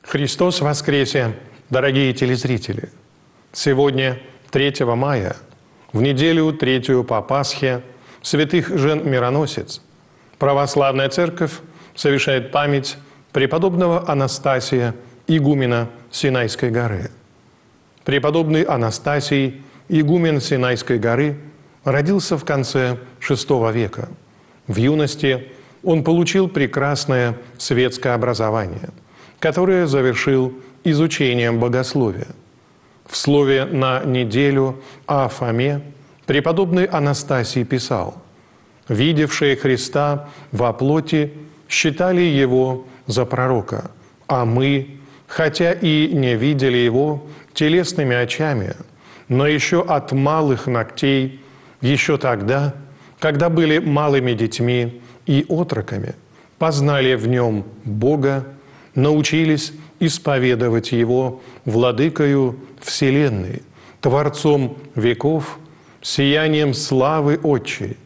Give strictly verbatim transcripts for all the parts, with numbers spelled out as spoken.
Христос воскресе, дорогие телезрители! Сегодня, третьего мая, в неделю третью по Пасхе, святых жен Мироносец, Православная Церковь совершает память преподобного Анастасия, игумена Синайской горы. Преподобный Анастасий, игумен Синайской горы, родился в конце шестого века. В юности он получил прекрасное светское образование, которое завершил изучением богословия. В слове «На неделю» о Фоме преподобный Анастасий писал: «Видевшие Христа во плоти считали Его за пророка, а мы, хотя и не видели Его телесными очами, но еще от малых ногтей, еще тогда, когда были малыми детьми и отроками, познали в Нем Бога, научились исповедовать Его владыкою вселенной, Творцом веков, сиянием славы Отчей.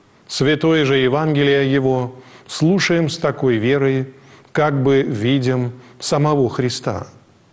Святое же Евангелие Его слушаем с такой верой, как бы видим самого Христа.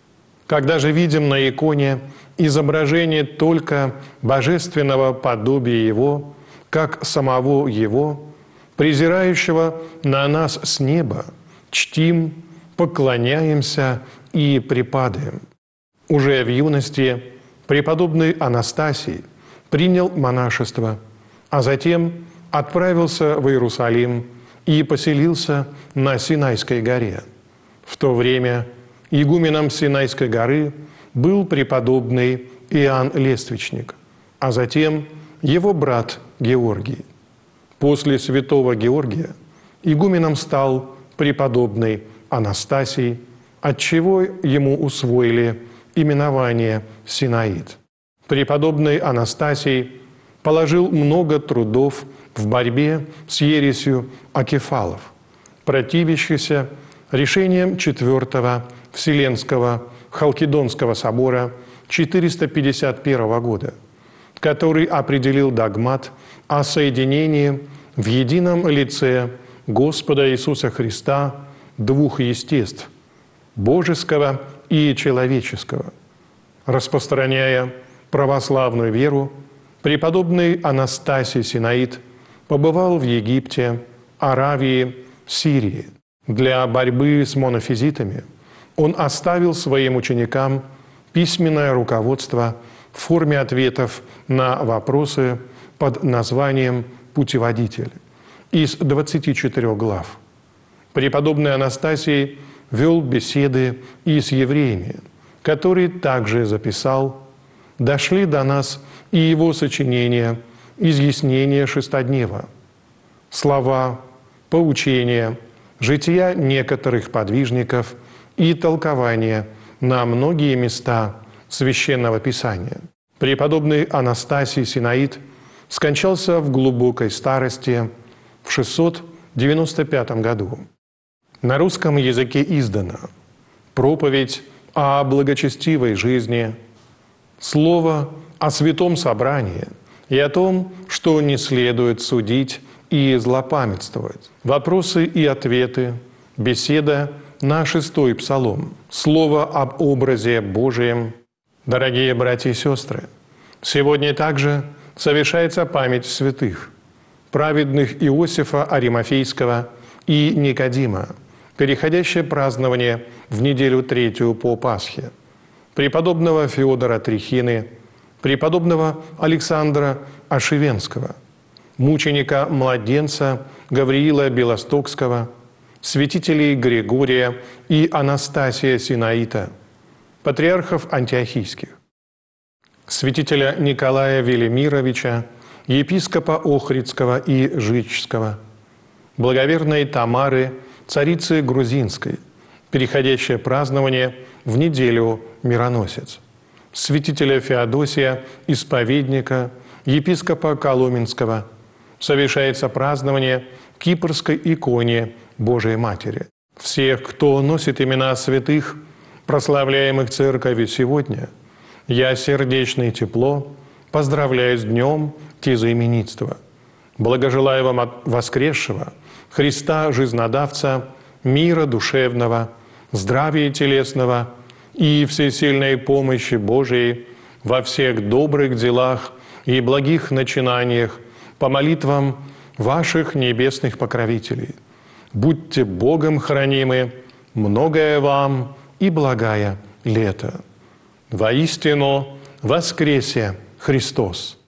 Когда же видим на иконе изображение только божественного подобия Его, как самого Его, презирающего на нас с неба, чтим, поклоняемся и припадаем». Уже в юности преподобный Анастасий принял монашество, а затем отправился в Иерусалим и поселился на Синайской горе. В то время игуменом Синайской горы был преподобный Иоанн Лествичник, а затем его брат Георгий. После святого Георгия игуменом стал преподобный Анастасий, отчего ему усвоили именование Синаид. Преподобный Анастасий положил много трудов в борьбе с ересью акефалов, противящейся решением Четвертого Вселенского Халкидонского собора четыреста пятьдесят первого года, который определил догмат о соединении в едином лице Господа Иисуса Христа двух естеств – божеского и человеческого. Распространяя православную веру, преподобный Анастасий Синаид побывал в Египте, Аравии, Сирии. Для борьбы с монофизитами он оставил своим ученикам письменное руководство в форме ответов на вопросы под названием «Путеводитель» из двадцати четырёх глав. Преподобный Анастасий вел беседы и с евреями, которые также записал. Дошли до нас и его сочинения «Изъяснение шестоднева», слова, поучения, жития некоторых подвижников и толкования на многие места Священного Писания. Преподобный Анастасий Синаид скончался в глубокой старости в шестьсот девяносто пятом году. На русском языке издана проповедь о благочестивой жизни, слово о святом собрании и о том, что не следует судить и злопамятствовать, вопросы и ответы, беседа на шестой псалом, слово об образе Божием. Дорогие братья и сестры, сегодня также совершается память святых, праведных Иосифа Аримафейского и Никодима, переходящее празднование в неделю третью по Пасхе, преподобного Феодора Трихины, преподобного Александра Ошивенского, мученика-младенца Гавриила Белостокского, святителей Григория и Анастасия Синаита, патриархов антиохийских, святителя Николая Велимировича, епископа Охридского и Жичского, благоверной Тамары, царицы Грузинской, переходящее празднование в неделю Мироносец, святителя Феодосия, исповедника, епископа Коломенского, совершается празднование Кипрской иконе Божией Матери. Всех, кто носит имена святых, прославляемых Церковью сегодня, я сердечно и тепло поздравляю с днем тезаименитства. Благожелаю вам от воскресшего Христа Жизнодавца, мира душевного, здравия телесного и всесильной помощи Божией во всех добрых делах и благих начинаниях по молитвам ваших небесных покровителей. Будьте Богом хранимы, многое вам и благая лето. Воистину воскресе Христос!